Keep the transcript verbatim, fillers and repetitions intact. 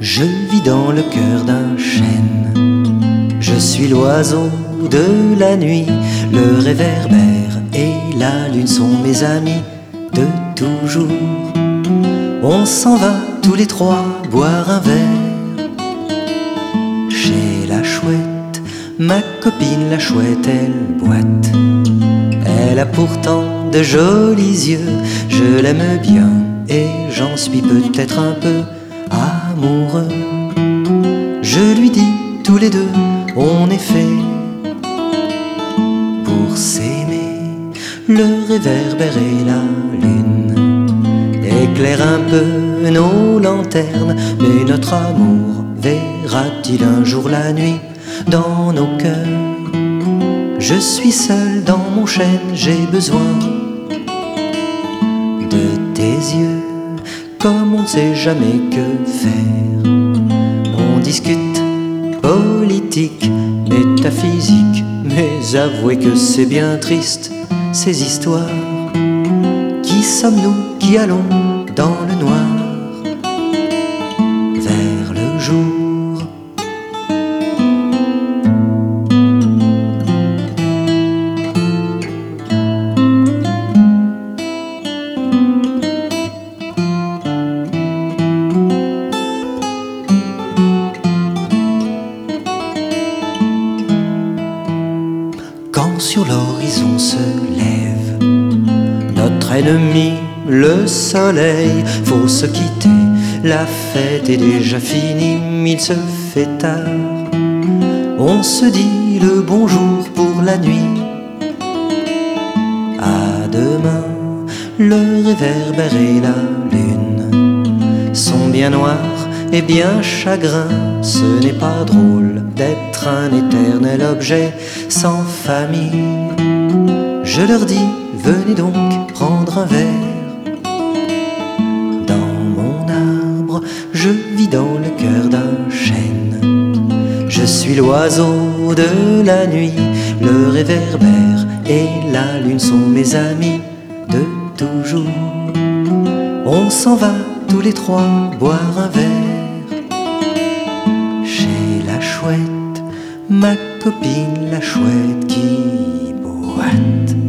Je vis dans le cœur d'un chêne. Je suis l'oiseau de la nuit. Le réverbère et la lune sont mes amis de toujours. On s'en va tous les trois boire un verre chez la chouette. Ma copine la chouette, elle boite. Elle a pourtant de jolis yeux. Je l'aime bien et j'en suis peut-être un peu amoureux. Je lui dis tous les deux, on est fait pour s'aimer. Le réverbère et la lune éclairent un peu nos lanternes, mais notre amour verra-t-il un jour la nuit dans nos cœurs? Je suis seul dans mon chêne, j'ai besoin de tes yeux. Comme on ne sait jamais que faire, on discute politique, métaphysique, mais avouez que c'est bien triste, ces histoires. Qui sommes-nous qui allons dans le noir vers le jour? Quand sur l'horizon se lève notre ennemi, le soleil, faut se quitter, la fête est déjà finie, il se fait tard. On se dit le bonjour pour la nuit. À demain, le réverbère et la lune sont bien noirs et bien chagrins. Ce n'est pas drôle d'être un éternel objet sans famille. Je leur dis, venez donc prendre un verre. Dans mon arbre, je vis dans le cœur d'un chêne. Je suis l'oiseau de la nuit. Le réverbère et la lune sont mes amis de toujours. On s'en va tous les trois boire un verre chez la chouette, ma copine la chouette qui boite.